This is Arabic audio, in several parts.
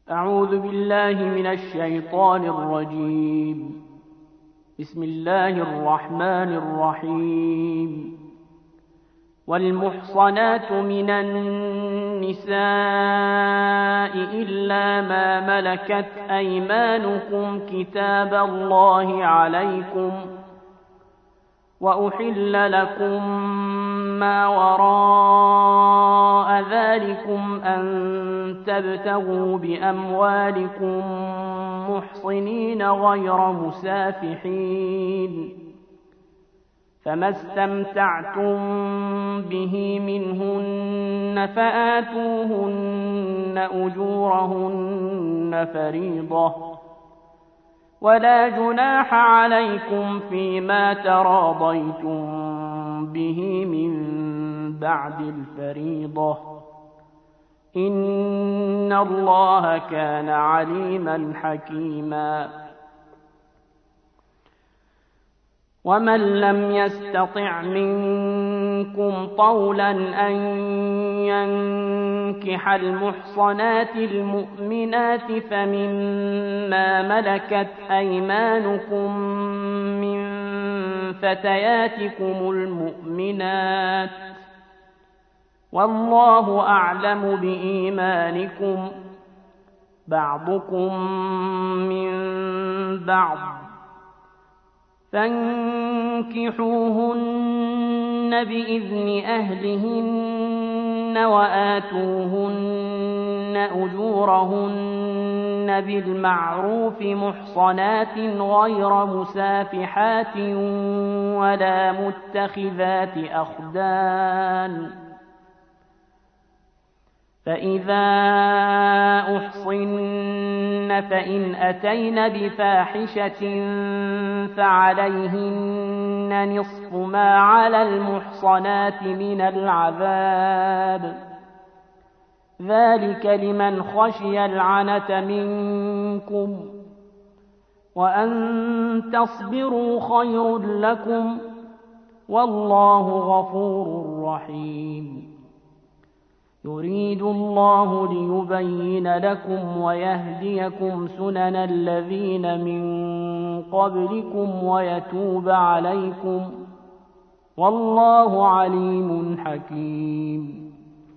أعوذ بالله من الشيطان الرجيم. بسم الله الرحمن الرحيم. والمحصنات من النساء إلا ما ملكت أيمانكم كتاب الله عليكم، وأحل لكم ما وراء ذلكم أن تبتغوا بأموالكم محصنين غير مسافحين، فما استمتعتم به منهن فآتوهن أجورهن فريضة، ولا جناح عليكم فيما تراضيتم به من بعد الفريضة، إن الله كان عليما حكيما. ومن لم يستطع منكم طولا أن ينكح المحصنات المؤمنات فمما ملكت أيمانكم من فتياتكم المؤمنات، والله أعلم بإيمانكم، بعضكم من بعض، فانكحوهن بإذن أهلهن وآتوهن أجورهن بالمعروف محصنات غير مسافحات ولا متخذات أخدان، فإذا أحصن فإن أتين بفاحشة فعليهن نصف ما على المحصنات من العذاب، ذلك لمن خشي العنة منكم، وأن تصبروا خير لكم، والله غفور رحيم. يريد الله ليبين لكم ويهديكم سنن الذين من قبلكم ويتوب عليكم، والله عليم حكيم.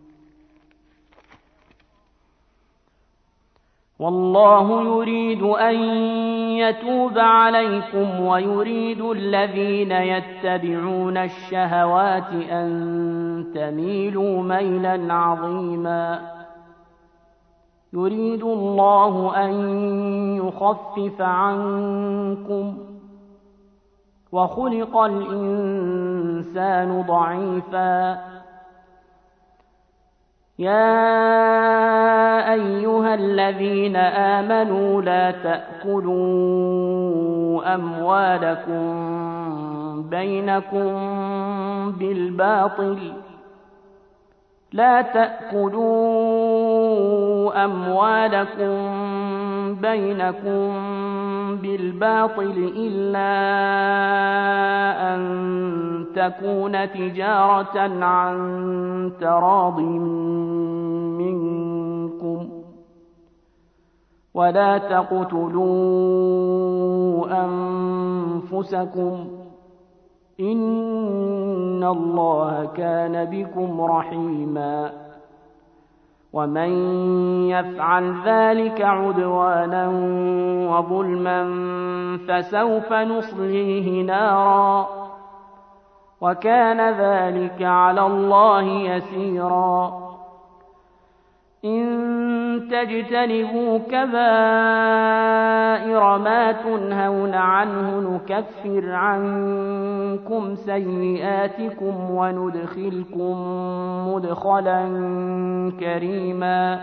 والله يريد أن يتوب عليكم ويريد الذين يتبعون الشهوات أن تميلوا ميلا عظيما. يريد الله أن يخفف عنكم، وخلق الإنسان ضعيفا. يا أيها الذين آمنوا لا تأكلوا أموالكم بينكم بالباطل إلا أن تكون تجارة عن تراض منكم، ولا تقتلوا أنفسكم، إن الله كان بكم رحيما. ومن يفعل ذلك عدوانا وظلما فسوف نصليه نارا، وكان ذلك على الله يسيرا. إن تجتنبوا كبائر ما تنهون عنه نكفر عنكم سيئاتكم وندخلكم مدخلا كريما.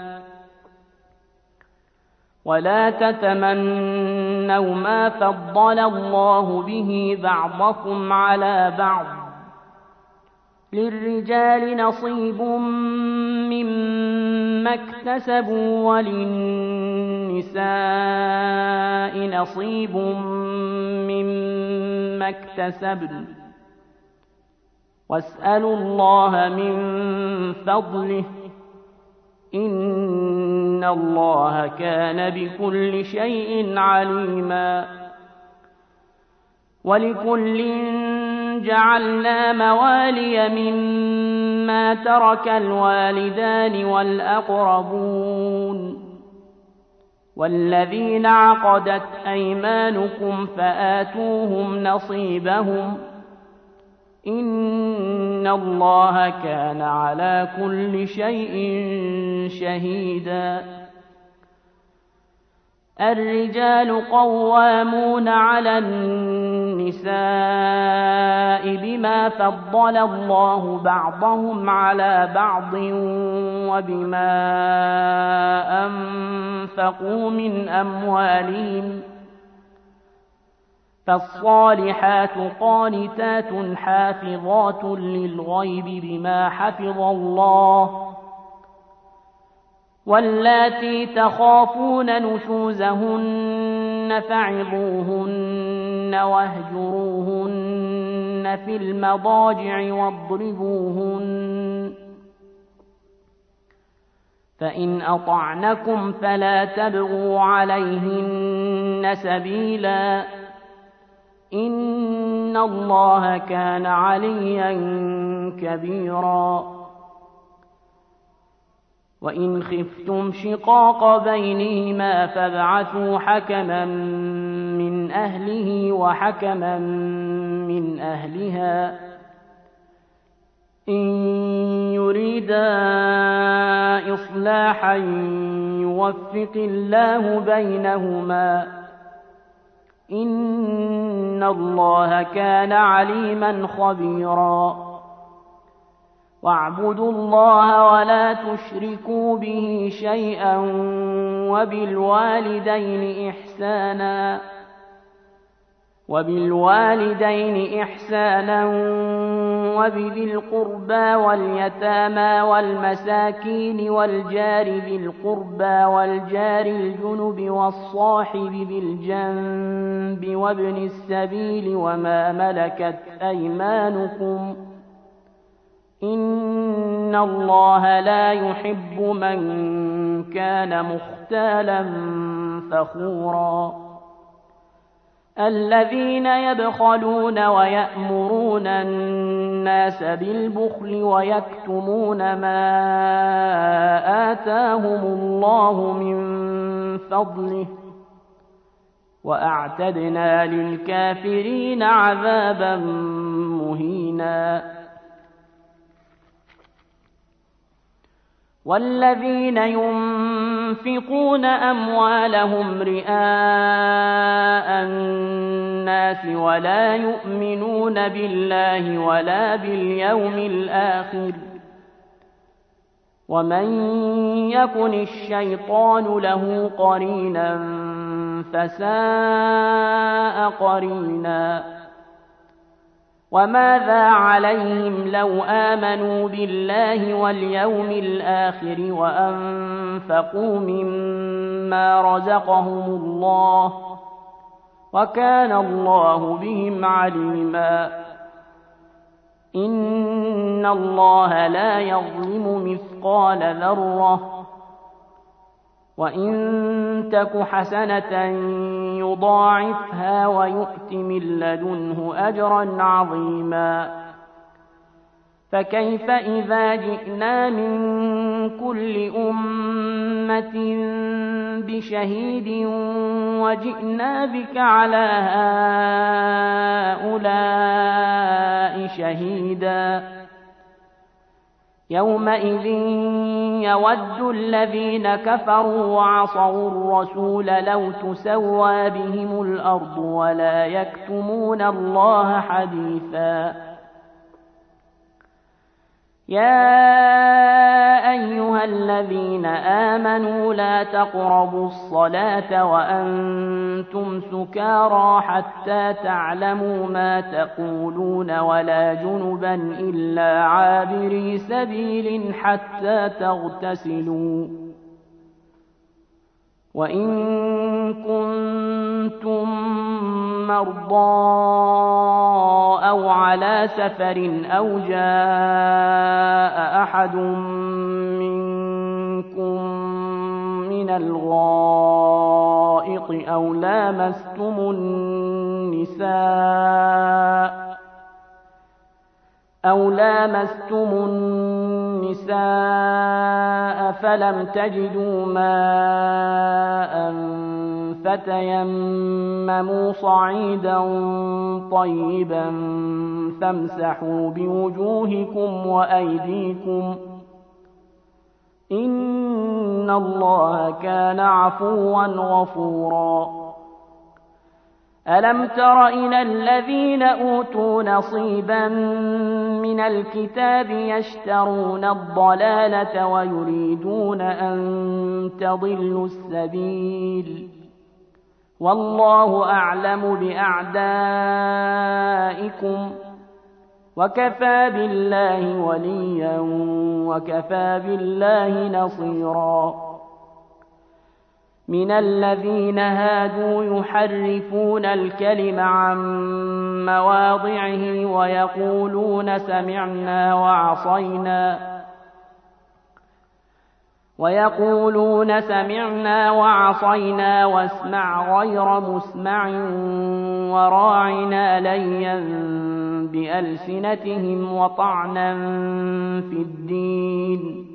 ولا تتمنوا ما فضل الله به بعضكم على بعض، للرجال نصيب مما اكتسبوا وللنساء نصيب مما اكتسبن، واسألوا الله من فضله، إن الله كان بكل شيء عليما ولكل جعلنا موالي مما ترك الوالدان والأقربون والذين عقدت أيمانكم فآتوهم نصيبهم إن الله كان على كل شيء شهيدا الرجال قوامون على النساء بما فضل الله بعضهم على بعض وبما أنفقوا من أموالهم فالصالحات قانتات حافظات للغيب بما حفظ الله واللاتي تخافون نشوزهن فعظوهن واهجروهن في المضاجع واضربوهن فإن أطعنكم فلا تبغوا عليهن سبيلا إن الله كان عليا كبيرا وإن خفتم شقاق بينهما فابعثوا حكما من أهله وحكما من أهلها إن يريدا إصلاحا يوفق الله بينهما إن الله كان عليما خبيرا واعبدوا الله ولا تشركوا به شيئا وبالوالدين إحسانا وبذي القربى واليتامى والمساكين والجار ذي القربى والجار الجنب والصاحب بالجنب وابن السبيل وما ملكت أيمانكم إن الله لا يحب من كان مختالا فخورا الذين يبخلون ويأمرون الناس بالبخل ويكتمون ما آتاهم الله من فضله وأعتدنا للكافرين عذابا مهينا والذين ينفقون أموالهم رئاء الناس ولا يؤمنون بالله ولا باليوم الآخر ومن يكن الشيطان له قرينا فساء قرينا وماذا عليهم لو آمنوا بالله واليوم الآخر وأنفقوا مما رزقهم الله وكان الله بهم عليما إن الله لا يظلم مثقال ذرة وإن تك حسنة يضاعفها ويؤت من لدنه أجرا عظيما فكيف إذا جئنا من كل أمة بشهيد وجئنا بك على هؤلاء شهيدا يومئذ يود الذين كفروا وعصوا الرسول لو تسوى بهم الأرض ولا يكتمون الله حديثا يا أيها الذين آمنوا لا تقربوا الصلاة وأنتم سكارى حتى تعلموا ما تقولون ولا جنبا إلا عابري سبيل حتى تغتسلوا وإن كنتم مرضى أو على سفر أو جاء أحد منكم من من الغائط أو لامستم النساء فلم تجدوا ماء فتيمموا صعيدا طيبا فامسحوا بوجوهكم وأيديكم إن الله كان عفوا غفورا ألم تر إلى الذين أوتوا نصيبا من الكتاب يشترون الضلالة ويريدون أن تضلوا السبيل والله أعلم بأعدائكم وكفى بالله وليا وكفى بالله نصيرا من الذين هادوا يحرفون الكلم عن مواضعه ويقولون سمعنا وعصينا واسمع غير مسمع وراعنا ليا بألسنتهم وطعنا في الدين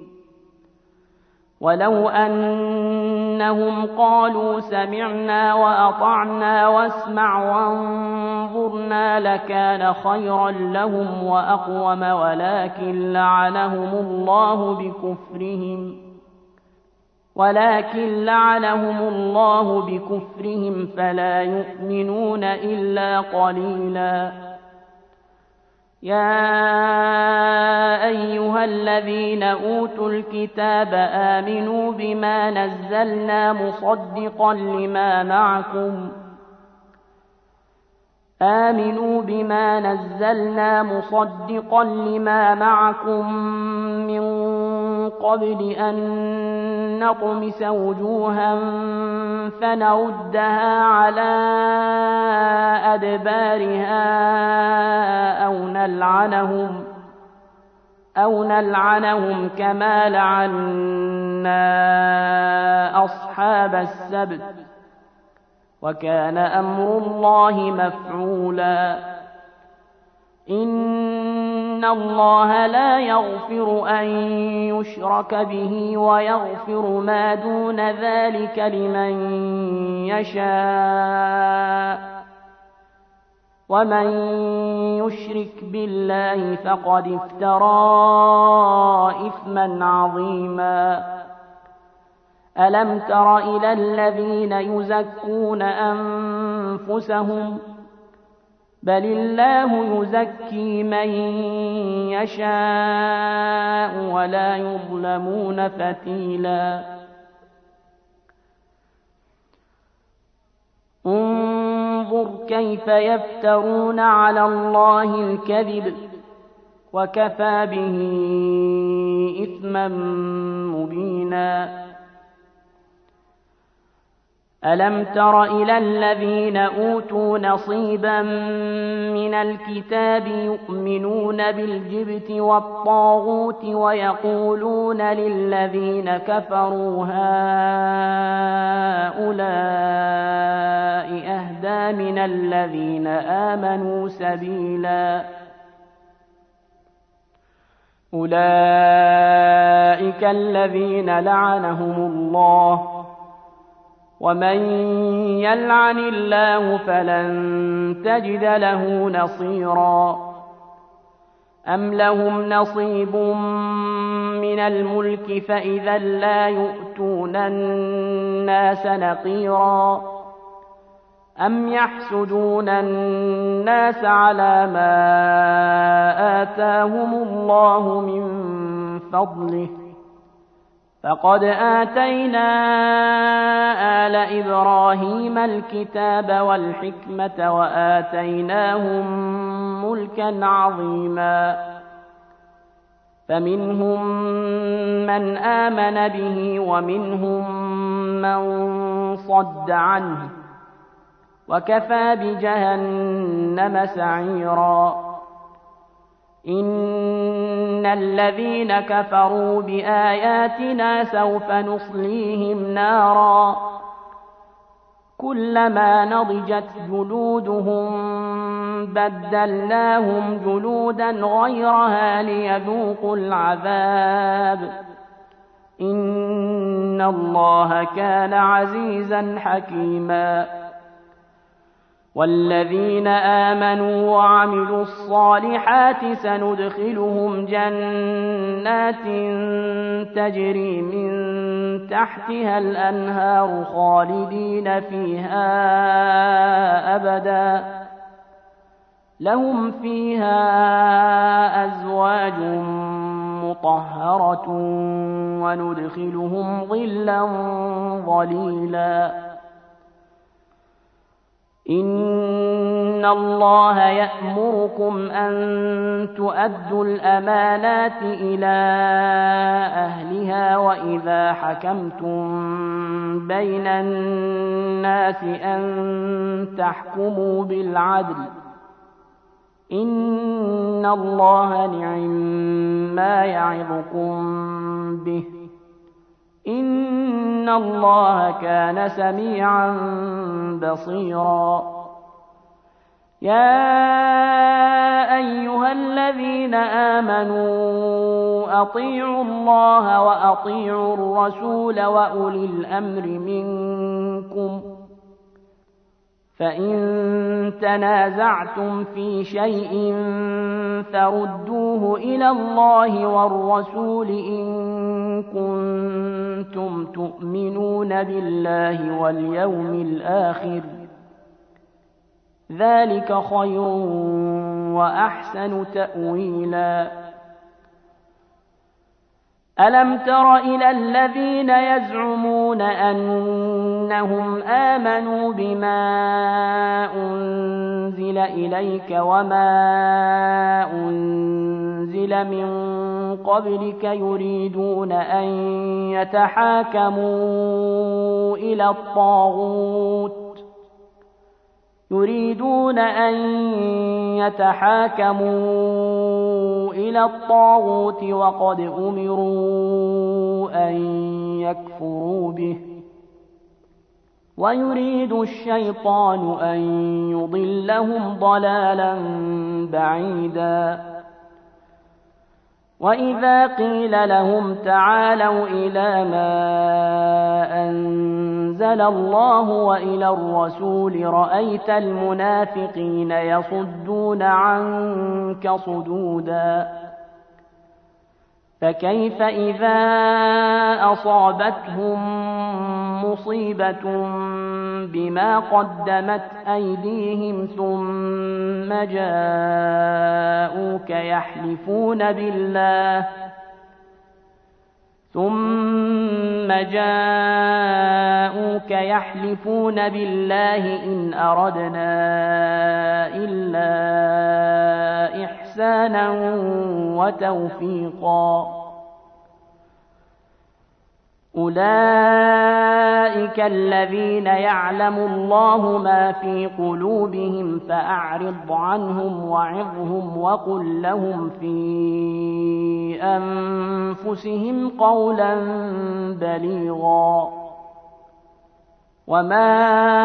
ولو أنهم قالوا سمعنا وأطعنا واسمع وانظرنا لكان خيرا لهم وأقوم ولكن لعنهم الله بكفرهم فلا يؤمنون إلا قليلا يا أيها الذين أوتوا الكتاب آمنوا بما نزلنا مصدقا لما معكم من قبل أن نطمس وجوها فنردها على أدبارها أو نلعنهم كما لعنا أصحاب السبت وكان أمر الله مفعولا إن الله لا يغفر أن يشرك به ويغفر ما دون ذلك لمن يشاء ومن يشرك بالله فقد افترى إثما عظيما ألم تر إلى الذين يزكون أنفسهم بل الله يزكي من يشاء ولا يظلمون فتيلا انظر كيف يفترون على الله الكذب وكفى به إثما مبينا ألم تر إلى الذين أوتوا نصيبا من الكتاب يؤمنون بالجبت والطاغوت ويقولون للذين كفروا هؤلاء أهدى من الذين آمنوا سبيلا أولئك الذين لعنهم الله ومن يلعن الله فلن تجد له نصيرا أم لهم نصيب من الملك فإذا لا يؤتون الناس نقيرا أم يحسدون الناس على ما آتاهم الله من فضله فقد آتينا آل إبراهيم الكتاب والحكمة وآتيناهم ملكا عظيما فمنهم من آمن به ومنهم من صد عنه وكفى بجهنم سعيرا إن الذين كفروا بآياتنا سوف نصليهم نارا كلما نضجت جلودهم بدلناهم جلودا غيرها ليذوقوا العذاب إن الله كان عزيزا حكيما والذين آمنوا وعملوا الصالحات سندخلهم جنات تجري من تحتها الأنهار خالدين فيها أبدا لهم فيها أزواج مطهرة وندخلهم ظلا ظليلا إن الله يأمركم أن تؤدوا الأمانات إلى أهلها وإذا حكمتم بين الناس أن تحكموا بالعدل إن الله نعم يعظكم به إن الله كان سميعا بصيرا يا أيها الذين آمنوا أطيعوا الله وأطيعوا الرسول وأولي الأمر منكم فإن تنازعتم في شيء فردوه إلى الله والرسول إن كنتم تؤمنون بالله واليوم الآخر ذلك خير وأحسن تأويلا ألم تر إلى الذين يزعمون أنهم آمنوا بما أنزل إليك وما أنزل من قبلك يريدون أن يتحاكموا إلى الطاغوت وقد أمروا أن يكفروا به ويريد الشيطان أن يضلهم ضلالا بعيدا وإذا قيل لهم تعالوا إلى ما أنزل الله وإلى الرسول رأيت المنافقين يصدون عنك صدودا فكيف إذا أصابتهم مصيبة بما قدمت أيديهم ثم جاءوك يحلفون بالله إن أردنا إلا إحسانا وتوفيقا أولئك الذين يعلم الله ما في قلوبهم فأعرض عنهم وعظهم وقل لهم في أنفسهم قولا بليغا وما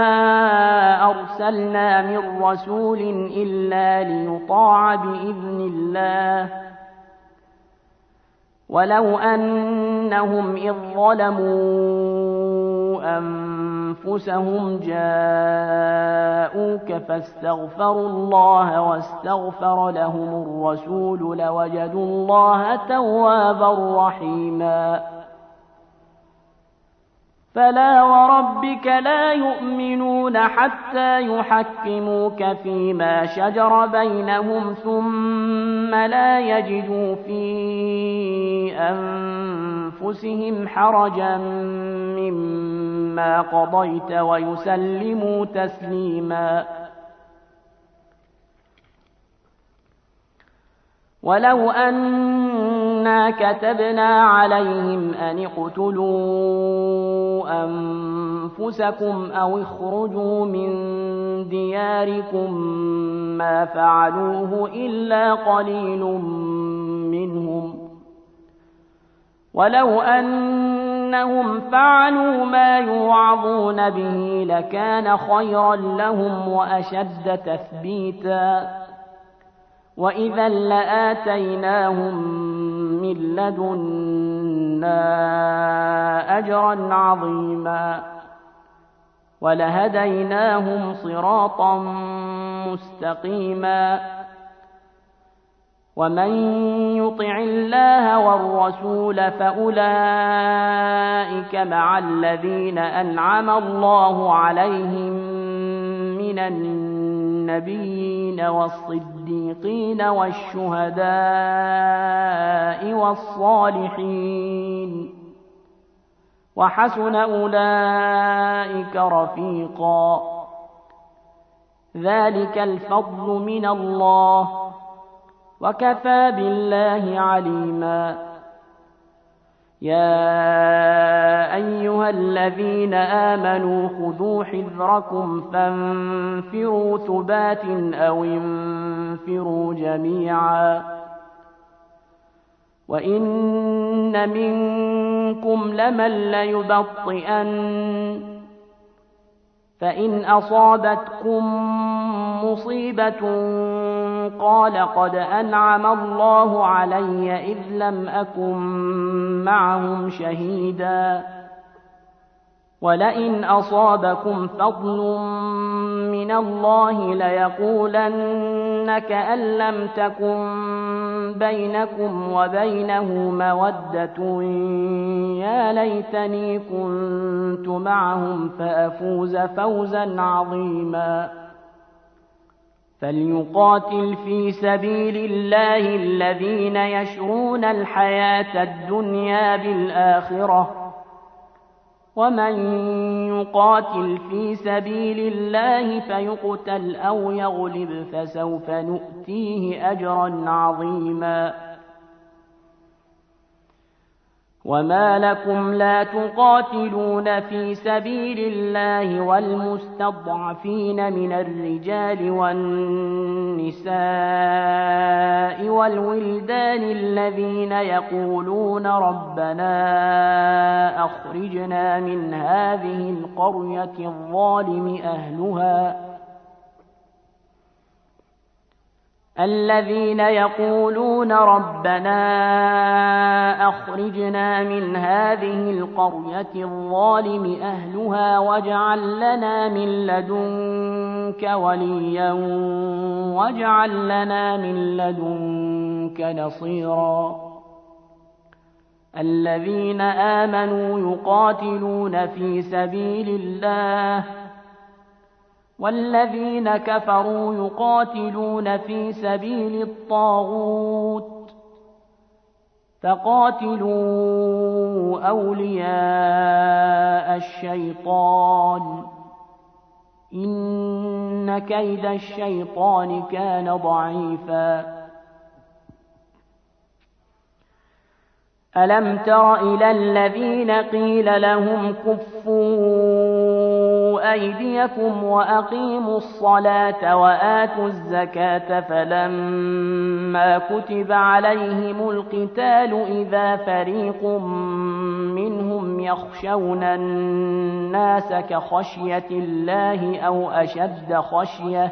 أرسلنا من رسول إلا ليطاع بإذن الله ولو أنهم إذ ظلموا أنفسهم جاءوك فاستغفروا الله واستغفر لهم الرسول لوجدوا الله توابا رحيما فلا وربك لا يؤمنون حتى يحكموك فيما شجر بينهم ثم لا يجدوا في أنفسهم حرجا مما قضيت ويسلموا تسليما ولو أنا كتبنا عليهم أن اقتلوا أنفسكم أو اخرجوا من دياركم ما فعلوه إلا قليل منهم ولو أنهم فعلوا ما يوعظون به لكان خيرا لهم وأشد تثبيتا وإذا لآتيناهم من لدنا أجرا عظيما ولهديناهم صراطا مستقيما ومن يطع الله والرسول فأولئك مع الذين أنعم الله عليهم من النبيين والصديقين والشهداء والصالحين وحسن أولئك رفيقا ذلك الفضل من الله وكفى بالله عليما يا أيها الذين آمنوا خذوا حذركم فانفروا ثبات أو انفروا جميعا وإن منكم لمن ليبطئن فإن أصابتكم مصيبة قال قد أنعم الله علي إذ لم أكن معهم شهيدا ولئن أصابكم فضل من الله ليقولن كأن لم تكن بينكم وبينه مودة يا ليتني كنت معهم فأفوز فوزا عظيما فليقاتل في سبيل الله الذين يشرون الحياة الدنيا بالآخرة ومن يقاتل في سبيل الله فيقتل أو يغلب فسوف نؤتيه أجرا عظيما وما لكم لا تقاتلون في سبيل الله والمستضعفين من الرجال والنساء والولدان الذين يقولون ربنا أخرجنا من هذه القرية الظالم أهلها الذين يقولون ربنا أخرجنا من هذه القرية الظالم أهلها واجعل لنا من لدنك وليا واجعل لنا من لدنك نصيرا الذين آمنوا يقاتلون في سبيل الله والذين كفروا يقاتلون في سبيل الطاغوت فقاتلوا أولياء الشيطان إن كيد الشيطان كان ضعيفا ألم تر إلى الذين قيل لهم كفوا أيديكم وأقيموا الصلاة وآتوا الزكاة فلما كتب عليهم القتال إذا فريق منهم يخشون الناس كخشية الله أو أشد خشية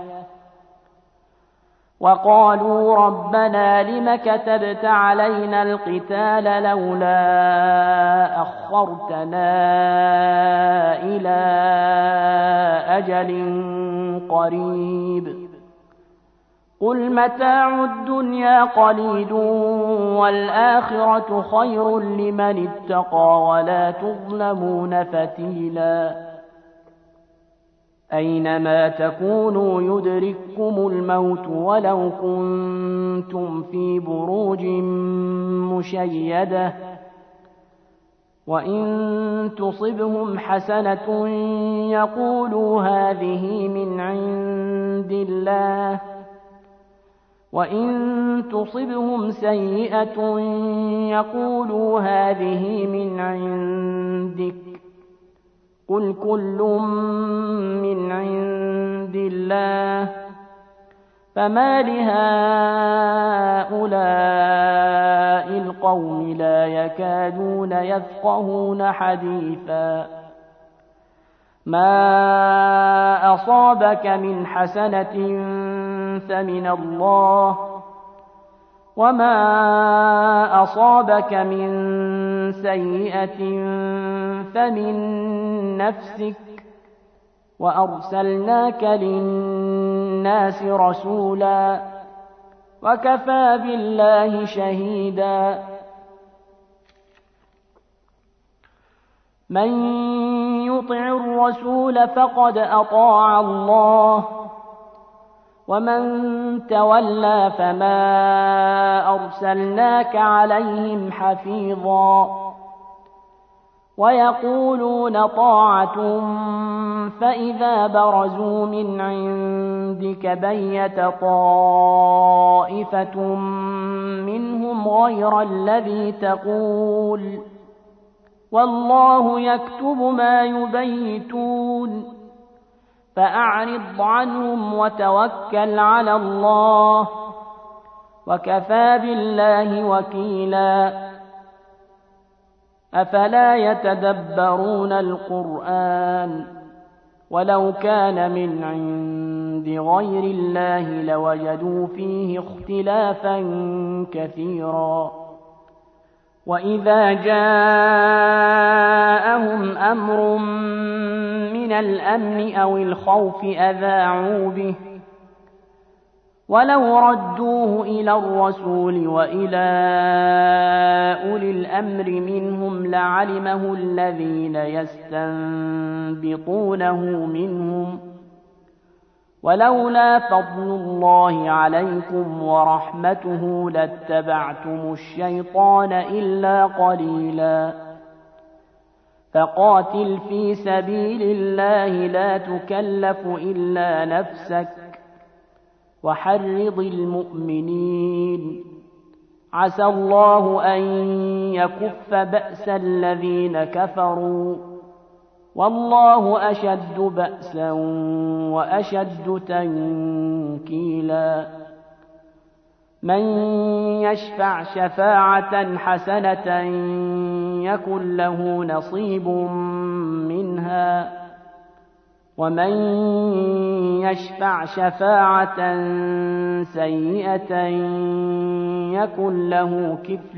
وقالوا ربنا لم كتبت علينا القتال لولا أخرتنا إلى أجل قريب قل متاع الدنيا قليل والآخرة خير لمن اتقى ولا تظلمون فتيلا أينما تكونوا يدرككم الموت ولو كنتم في بروج مشيدة وإن تصبهم حسنة يقولوا هذه من عند الله وإن تصبهم سيئة يقولوا هذه من عندك قل كل من عند الله فما لهؤلاء القوم لا يكادون يفقهون حديثا ما أصابك من حسنة فمن الله وما أصابك من سيئة فمن نفسك وأرسلناك للناس رسولا وكفى بالله شهيدا من يطع الرسول فقد أطاع الله ومن تولى فما أرسلناك عليهم حفيظا ويقولون طاعة فإذا برزوا من عندك بيت طائفة منهم غير الذي تقول والله يكتب ما يبيتون فأعرض عنهم وتوكل على الله وكفى بالله وكيلا أفلا يتدبرون القرآن ولو كان من عند غير الله لوجدوا فيه اختلافا كثيرا وإذا جاءهم أمر من الأمن أو الخوف أذاعوا به ولو ردوه إلى الرسول وإلى أولي الأمر منهم لعلمه الذين يستنبطونه منهم ولولا فضل الله عليكم ورحمته لاتبعتم الشيطان إلا قليلا فقاتل في سبيل الله لا تكلف إلا نفسك وحرض المؤمنين عسى الله أن يكف بأس الذين كفروا والله أشد بأسا وأشد تنكيلا من يشفع شفاعة حسنة يكن له نصيب منها ومن يشفع شفاعة سيئة يكن له كفل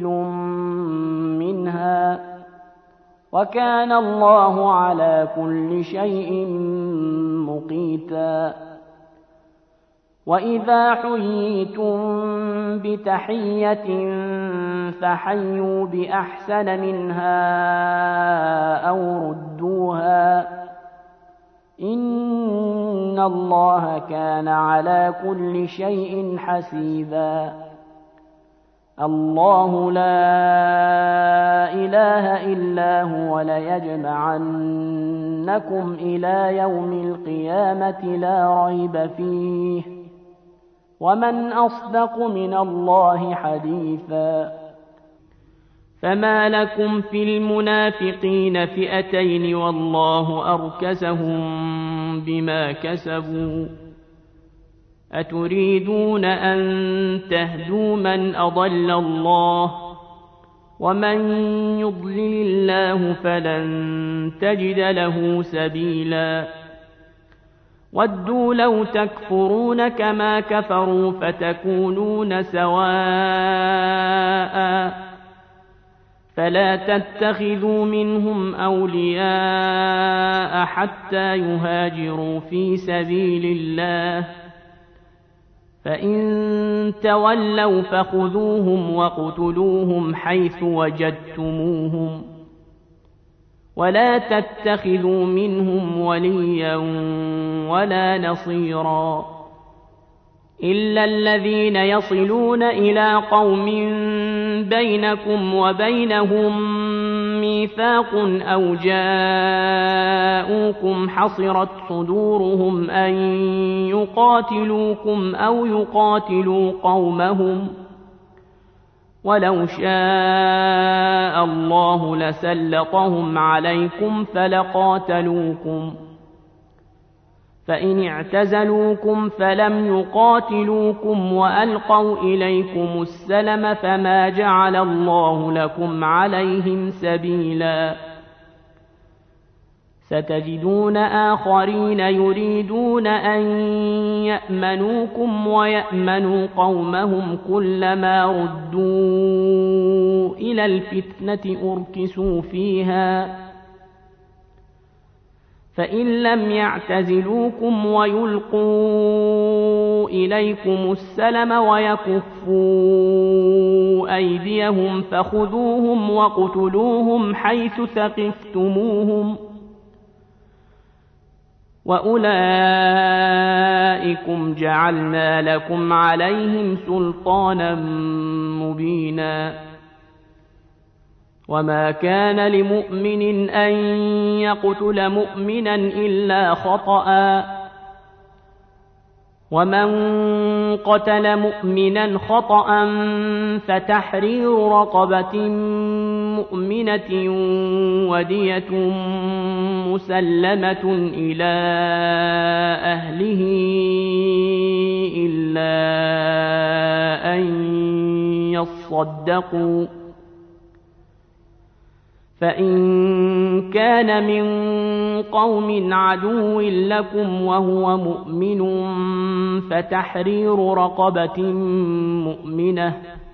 منها وكان الله على كل شيء مقيتا وإذا حييتم بتحية فحيوا بأحسن منها أو ردوها إن الله كان على كل شيء حسيبا الله لا إله إلا هو ليجمعنكم إلى يوم القيامة لا ريب فيه ومن أصدق من الله حديثا فما لكم في المنافقين فئتين والله أركسهم بما كسبوا أتريدون أن تهدوا من أضل الله ومن يضلل الله فلن تجد له سبيلا ودوا لو تكفرون كما كفروا فتكونون سواء فلا تتخذوا منهم أولياء حتى يهاجروا في سبيل الله فإن تولوا فخذوهم وقتلوهم حيث وجدتموهم ولا تتخذوا منهم وليا ولا نصيرا إلا الذين يصلون إلى قوم بينكم وبينهم ميثاق أو جاءوكم حصرت صدورهم أن يقاتلوكم أو يقاتلوا قومهم ولو شاء الله لسلطهم عليكم فلقاتلوكم فإن اعتزلوكم فلم يقاتلوكم وألقوا إليكم السلم فما جعل الله لكم عليهم سبيلا ستجدون آخرين يريدون أن يأمنوكم ويأمنوا قومهم كلما ردوا إلى الفتنة أركسوا فيها فإن لم يعتزلوكم ويلقوا إليكم السلم ويكفوا أيديهم فخذوهم وقتلوهم حيث ثقفتموهم وأولئكم جعلنا لكم عليهم سلطانا مبينا وما كان لمؤمن أن يقتل مؤمنا إلا خطأ ومن قتل مؤمنا خطأ فتحرير رقبة مؤمنة ودية مسلمة إلى أهله إلا أن يصدقوا فإن كان من قوم عدو لكم وهو مؤمن فتحرير رقبة مؤمنة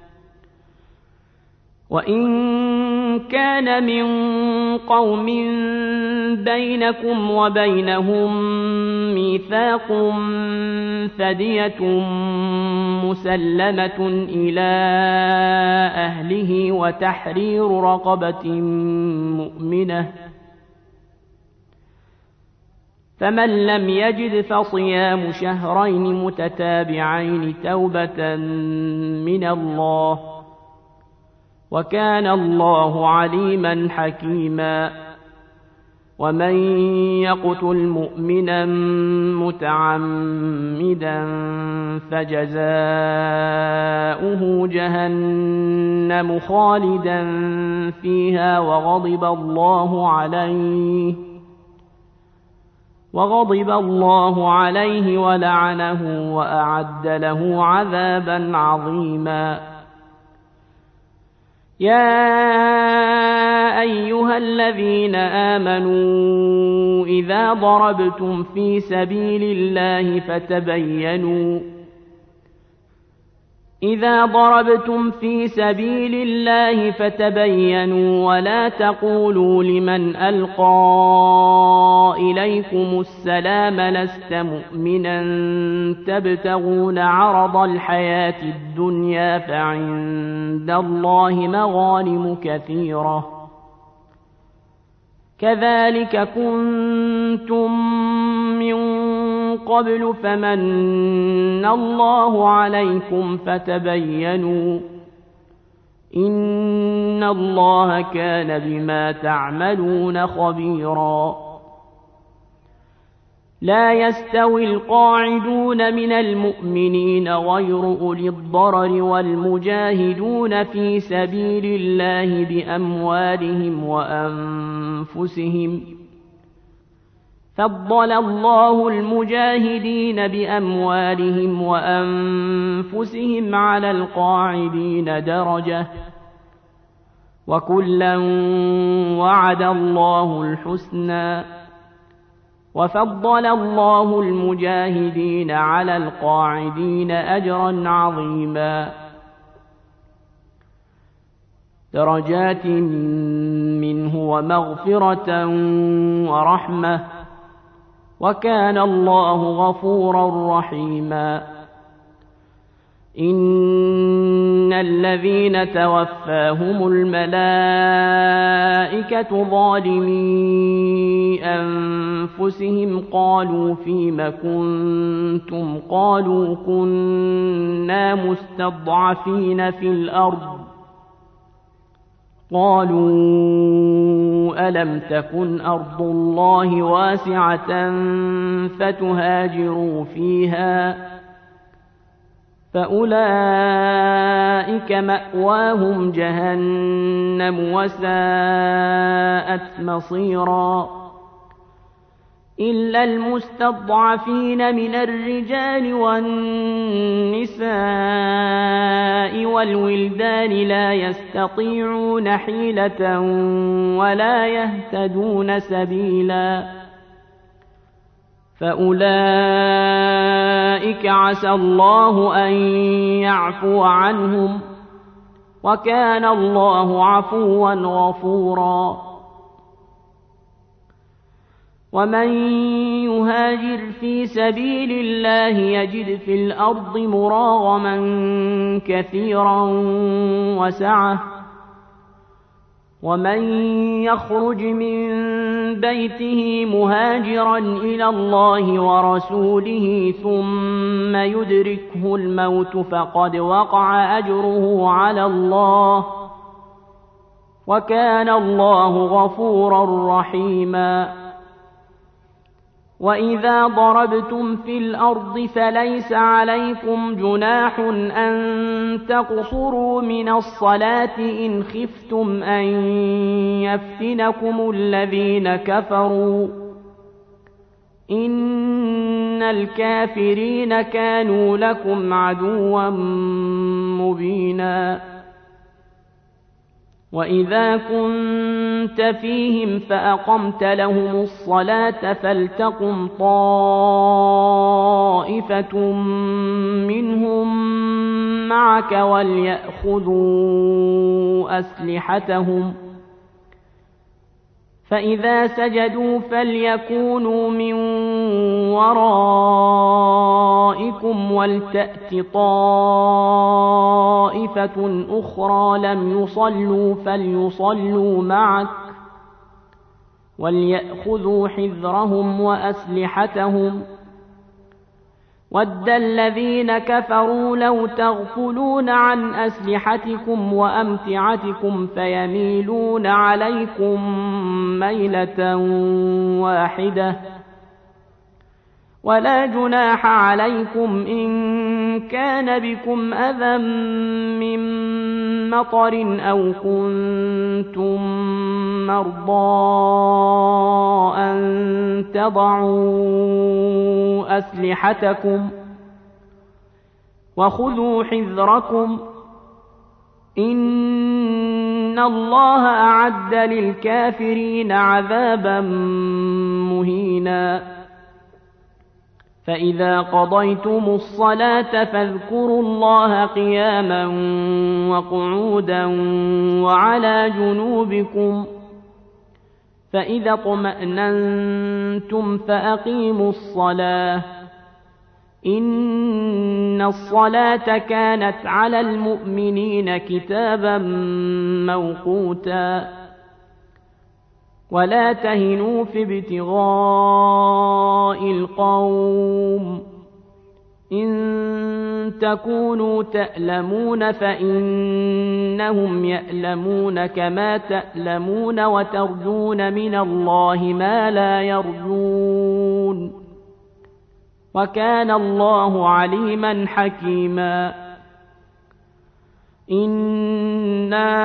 وإن كان من قوم بينكم وبينهم ميثاق فدية مسلمة إلى أهله وتحرير رقبة مؤمنة فمن لم يجد فصيام شهرين متتابعين توبة من الله وكان الله عليما حكيما ومن يقتل مؤمنا متعمدا فجزاؤه جهنم خالدا فيها وغضب الله عليه ولعنه وأعد له عذابا عظيما يا أيها الذين آمنوا إذا ضربتم في سبيل الله فتبينوا ولا تقولوا لمن ألقى إليكم السلام لست مؤمنا تبتغون عرض الحياة الدنيا فعند الله مغانم كثيرة كذلك كنتم من قبل فمن الله عليكم فتبينوا إن الله كان بما تعملون خبيرا لا يستوي القاعدون من المؤمنين غير أولي الضرر والمجاهدون في سبيل الله بأموالهم وأنفسهم فضل الله المجاهدين بأموالهم وأنفسهم على القاعدين درجة وكلا وعد الله الحسنى وفضل الله المجاهدين على القاعدين أجرا عظيما درجات منه ومغفرة ورحمة وكان الله غفورا رحيما إن الذين توفاهم الملائكة ظالمي أنفسهم قالوا فيم كنتم قالوا كنا مستضعفين في الأرض قالوا ألم تكن أرض الله واسعة فتهاجروا فيها فأولئك مأواهم جهنم وساءت مصيرا إلا المستضعفين من الرجال والنساء والولدان لا يستطيعون حيلة ولا يهتدون سبيلا فأولئك عسى الله أن يعفو عنهم وكان الله عفوا غفورا ومن يهاجر في سبيل الله يجد في الأرض مراغما كثيرا وسعة ومن يخرج من بيته مهاجرا إلى الله ورسوله ثم يدركه الموت فقد وقع أجره على الله وكان الله غفورا رحيما وإذا ضربتم في الأرض فليس عليكم جناح أن تقصروا من الصلاة إن خفتم أن يفتنكم الذين كفروا إن الكافرين كانوا لكم عدوا مبينا وإذا كنت فيهم فأقمت لهم الصلاة فلتقم طائفة منهم معك وليأخذوا أسلحتهم فإذا سجدوا فليكونوا من ورائكم ولتأت طائفة أخرى لم يصلوا فليصلوا معك وليأخذوا حذرهم وأسلحتهم ود الذين كفروا لو تغفلون عن أسلحتكم وأمتعتكم فيميلون عليكم ميلة واحدة ولا جناح عليكم إن كان بكم أذى من مطر أو كنتم مرضى أن تضعوا أسلحتكم وخذوا حذركم إن الله أعد للكافرين عذابا مهينا فإذا قضيتم الصلاة فاذكروا الله قياما وقعودا وعلى جنوبكم فإذا اطمأننتم فأقيموا الصلاة إن الصلاة كانت على المؤمنين كتابا موقوتا ولا تهنوا في ابتغاء القوم إن تكونوا تألمون فإنهم يألمون كما تألمون وترجون من الله ما لا يرجون وكان الله عليما حكيما إنا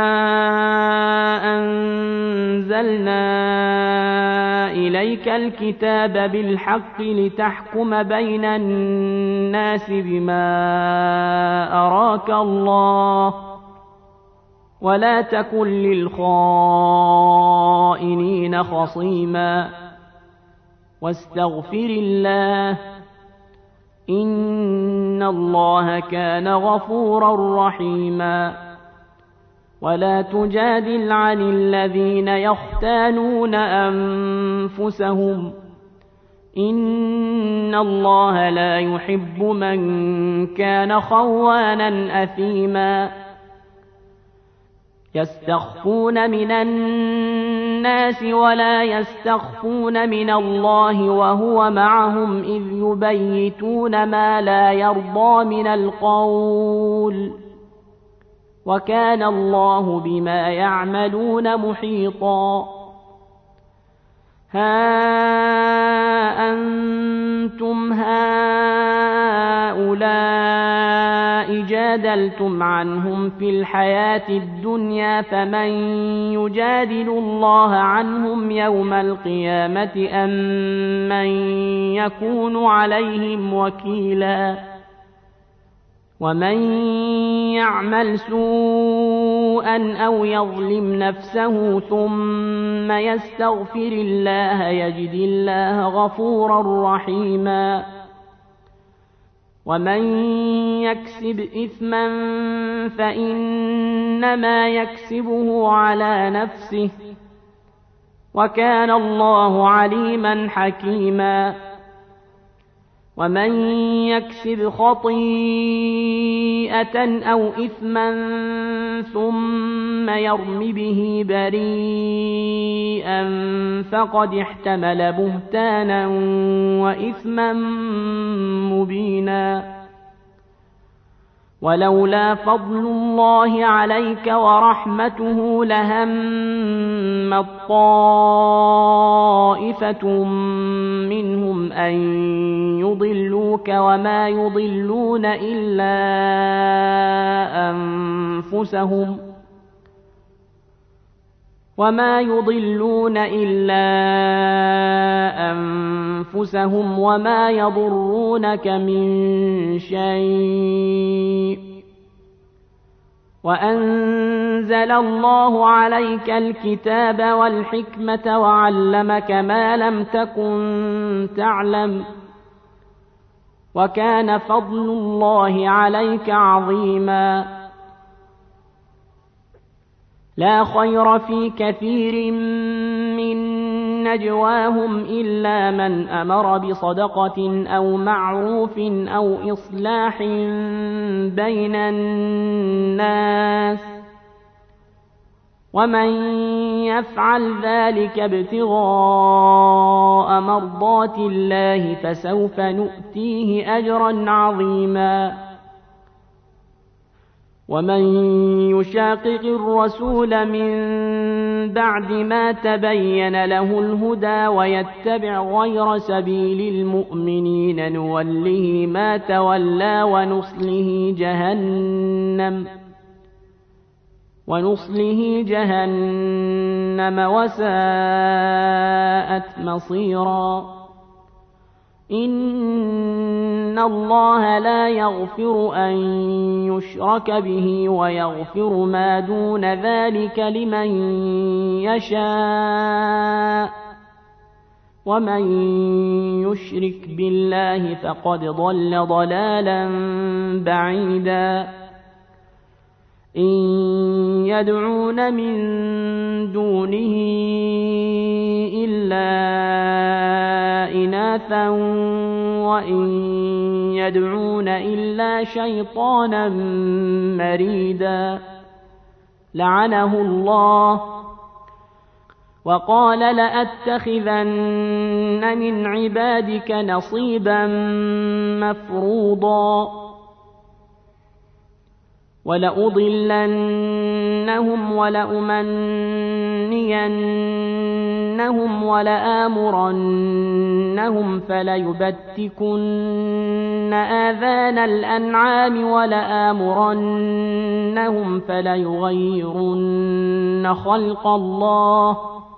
أنزلنا إليك الكتاب بالحق لتحكم بين الناس بما أراك الله ولا تكن للخائنين خصيما واستغفر الله إن الله كان غفورا رحيما ولا تجادل عن الذين يختانون أنفسهم إن الله لا يحب من كان خوانا أثيما يستخفون من الناس ولا يستخفون من الله وهو معهم إذ يبيتون ما لا يرضى من القول وكان الله بما يعملون محيطا ها أنتم هؤلاء جادلتم عنهم في الحياة الدنيا فمن يجادل الله عنهم يوم القيامة أم من يكون عليهم وكيلا ومن يعمل سوءا أو يظلم نفسه ثم يستغفر الله يجد الله غفورا رحيما ومن يكسب إثما فإنما يكسبه على نفسه وكان الله عليما حكيما ومن يكسب خطيئة أو إثما ثم يرم به بريئا فقد احتمل بهتانا وإثما مبينا ولولا فضل الله عليك ورحمته لهمت طائفة منهم أن يضلوك وما يضلون إلا أنفسهم وما يضرونك من شيء وأنزل الله عليك الكتاب والحكمة وعلمك ما لم تكن تعلم وكان فضل الله عليك عظيما لا خير في كثير من نجواهم إلا من أمر بصدقة أو معروف أو إصلاح بين الناس ومن يفعل ذلك ابتغاء مرضات الله فسوف نؤتيه أجرا عظيما ومن يشاقق الرسول من بعد ما تبين له الهدى ويتبع غير سبيل المؤمنين نوله ما تولى ونصله جهنم وساءت مصيرا إن الله لا يغفر أن يشرك به ويغفر ما دون ذلك لمن يشاء ومن يشرك بالله فقد ضل ضلالا بعيدا إن يدعون من دونه إلا إناثا وإن يدعون إلا شيطانا مريدا لعنه الله وقال لأتخذن من عبادك نصيبا مفروضا ولأضلنهم ولأمنينهم ولآمرنهم فليبتكن آذان الأنعام ولآمرنهم فليغيرن خلق الله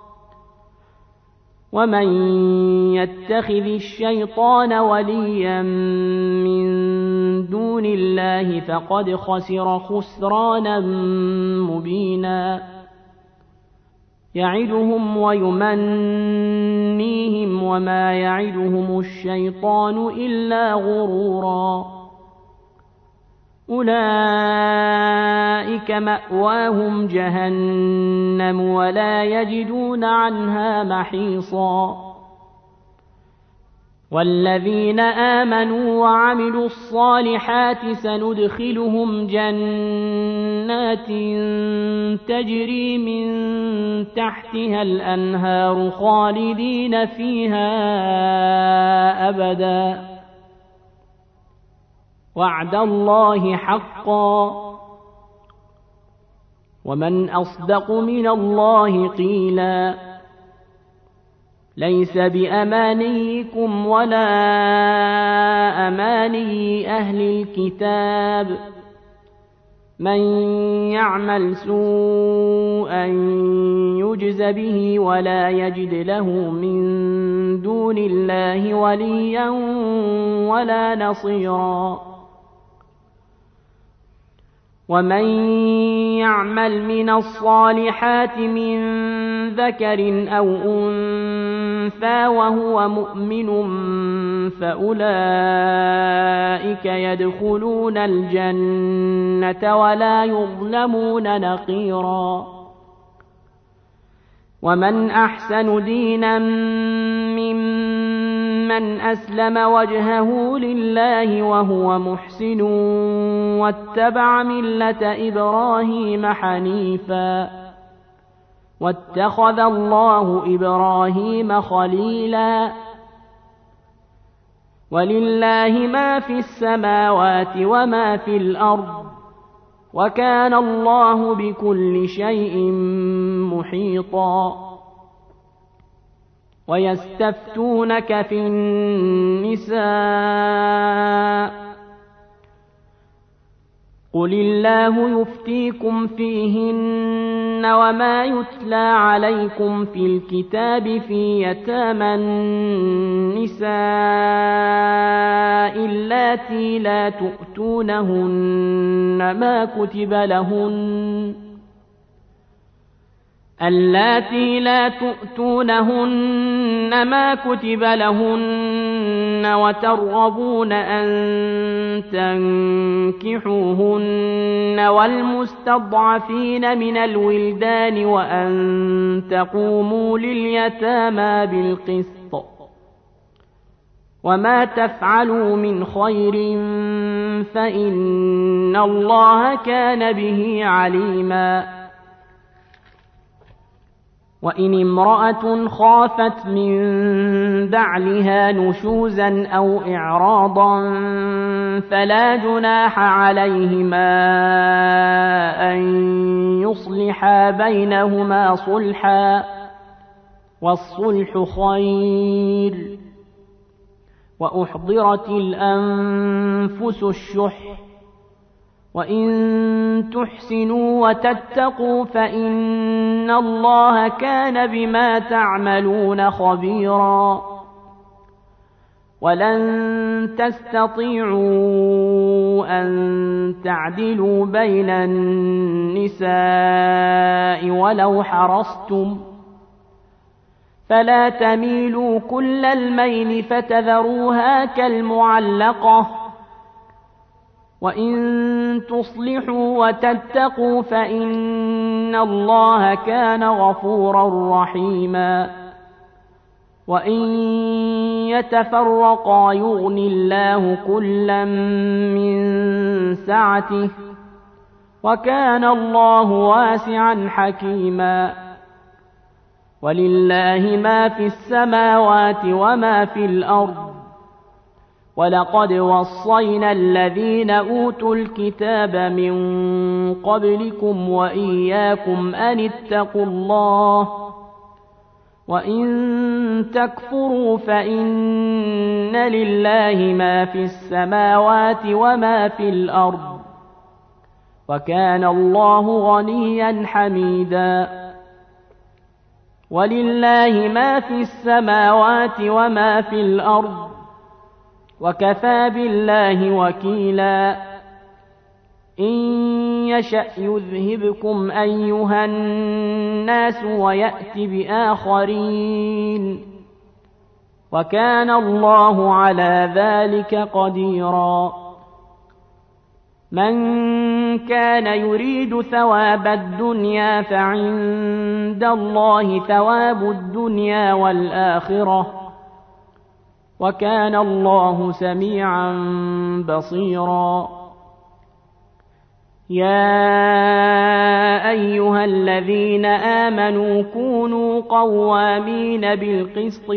ومن يتخذ الشيطان وليا من دون الله فقد خسر خسرانا مبينا يعدهم ويمنيهم وما يعدهم الشيطان إلا غرورا أولئك مأواهم جهنم ولا يجدون عنها محيصا والذين آمنوا وعملوا الصالحات سندخلهم جنات تجري من تحتها الأنهار خالدين فيها أبدا وعد الله حقا ومن أصدق من الله قيلا ليس بأمانيكم ولا أماني أهل الكتاب من يعمل سوءا يجز به ولا يجد له من دون الله وليا ولا نصيرا ومن يعمل من الصالحات من ذكر أو أنثى وهو مؤمن فأولئك يدخلون الجنة ولا يظلمون نقيرا ومن أحسن دينا ممن أسلم وجهه لله وهو محسن واتبع ملة إبراهيم حنيفا واتخذ الله إبراهيم خليلا ولله ما في السماوات وما في الأرض وكان الله بكل شيء محيطا ويستفتونك في النساء قل الله يفتيكم فيهن وما يتلى عليكم في الكتاب في يتامى النساء اللاتي لا تؤتونهن ما كتب لهن وترغبون أن تنكحوهن والمستضعفين من الولدان وأن تقوموا لليتامى بالقسط وما تفعلوا من خير فإن الله كان به عليما وإن امرأة خافت من بعلها نشوزا أو إعراضا فلا جناح عليهما أن يصلحا بينهما صلحا والصلح خير وأحضرت الأنفس الشح وإن تحسنوا وتتقوا فإن الله كان بما تعملون خبيرا ولن تستطيعوا أن تعدلوا بين النساء ولو حرصتم فلا تميلوا كل الميل فتذروها كالمعلقة وإن تصلحوا وتتقوا فإن الله كان غفورا رحيما وإن يتفرقا يغن الله كلا من سعته وكان الله واسعا حكيما ولله ما في السماوات وما في الأرض ولقد وصينا الذين أوتوا الكتاب من قبلكم وإياكم أن اتقوا الله وإن تكفروا فإن لله ما في السماوات وما في الأرض وكان الله غنيا حميدا ولله ما في السماوات وما في الأرض وكفى بالله وكيلا إن يشأ يذهبكم أيها الناس ويأت بآخرين وكان الله على ذلك قديرا من كان يريد ثواب الدنيا فعند الله ثواب الدنيا والآخرة وكان الله سميعا بصيرا يا أيها الذين آمنوا كونوا قوامين بالقسط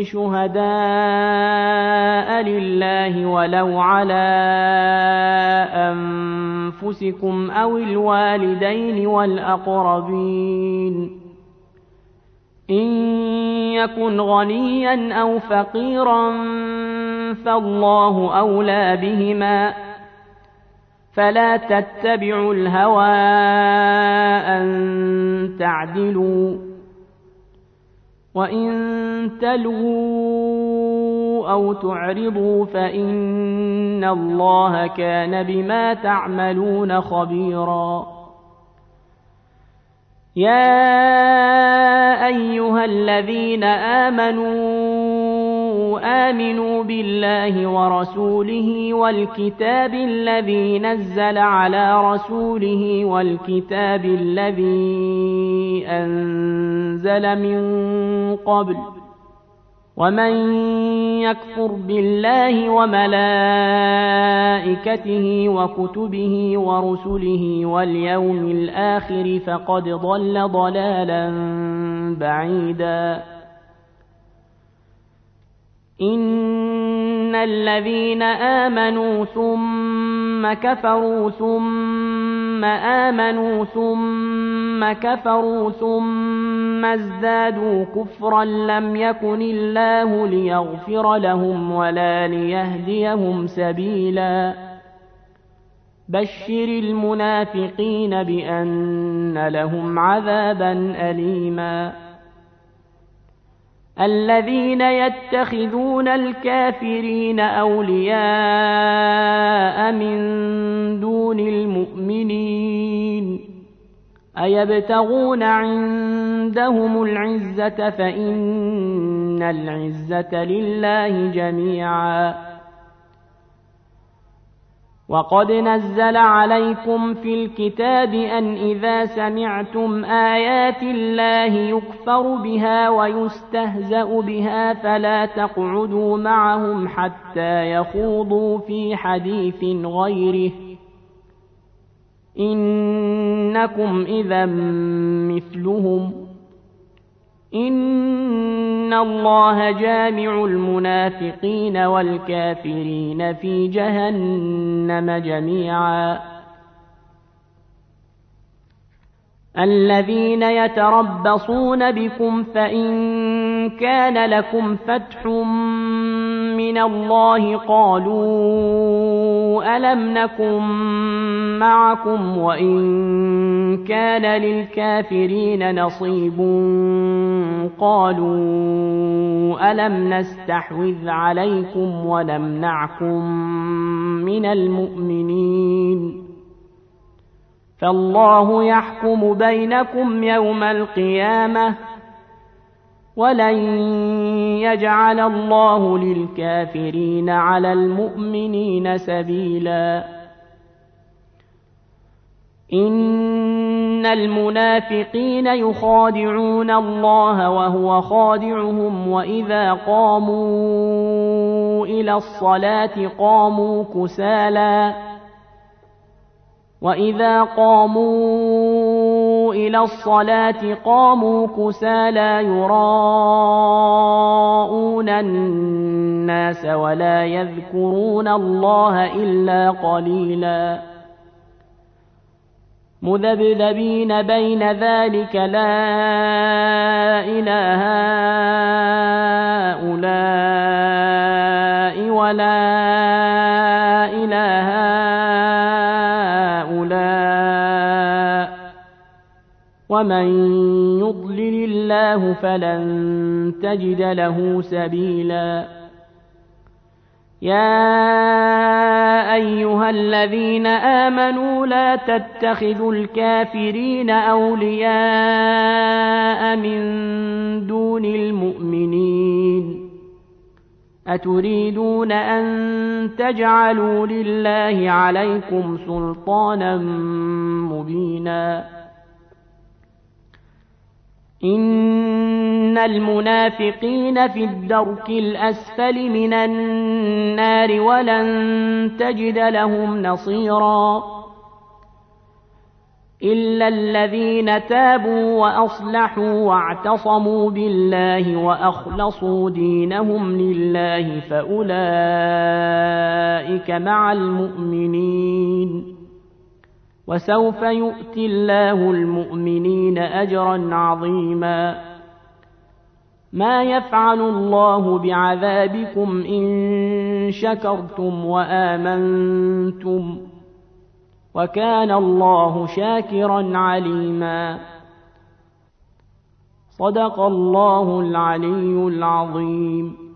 شهداء لله ولو على أنفسكم أو الوالدين والأقربين إن يكن غنيا أو فقيرا فالله أولى بهما فلا تتبعوا الهوى أن تعدلوا، وإن تلووا أو تعرضوا فإن الله كان بما تعملون خبيرا. يا أيها الذين آمنوا بالله ورسوله والكتاب الذي نزل على رسوله والكتاب الذي أنزل من قبل، ومن يكفر بالله وملائكته وكتبه ورسله واليوم الآخر فقد ضل ضلالا بعيدا. إن الذين آمنوا ثم كفروا ثم آمنوا ثم كفروا ثم ازدادوا كفرا لم يكن الله ليغفر لهم ولا ليهديهم سبيلا. بشر المنافقين بأن لهم عذابا أليما. الذين يتخذون الكافرين أولياء من دون المؤمنين أيبتغون عندهم العزة فإن العزة لله جميعا. وقد نزل عليكم في الكتاب أن إذا سمعتم آيات الله يكفر بها ويستهزأ بها فلا تقعدوا معهم حتى يخوضوا في حديث غيره إنكم إذا مثلهم إن الله جامع المنافقين والكافرين في جهنم جميعا. الذين يتربصون بكم فإن كان لكم فتح من الله قالوا ألم نكن معكم وإن كان للكافرين نصيب قالوا ألم نستحوذ عليكم ونمنعكم من المؤمنين فالله يحكم بينكم يوم القيامة ولن يجعل الله للكافرين على المؤمنين سبيلا. إن المنافقين يخادعون الله وهو خادعهم وإذا قاموا إلى الصلاة قاموا كسالى يراءون الناس ولا يذكرون الله إلا قليلا. مذبذبين بين ذلك لا إله هؤلاء ولا إله هؤلاء ومن يضلل الله فلن تجد له سبيلا. يا أيها الذين آمنوا لا تتخذوا الكافرين أولياء من دون المؤمنين أتريدون أن تجعلوا لله عليكم سلطانا مبينا. إن المنافقين في الدرك الأسفل من النار ولن تجد لهم نصيرا إلا الذين تابوا وأصلحوا واعتصموا بالله وأخلصوا دينهم لله فأولئك مع المؤمنين وسوف يؤتي الله المؤمنين أجرا عظيما. ما يفعل الله بعذابكم إن شكرتم وآمنتم وكان الله شاكرا عليما. صدق الله العلي العظيم.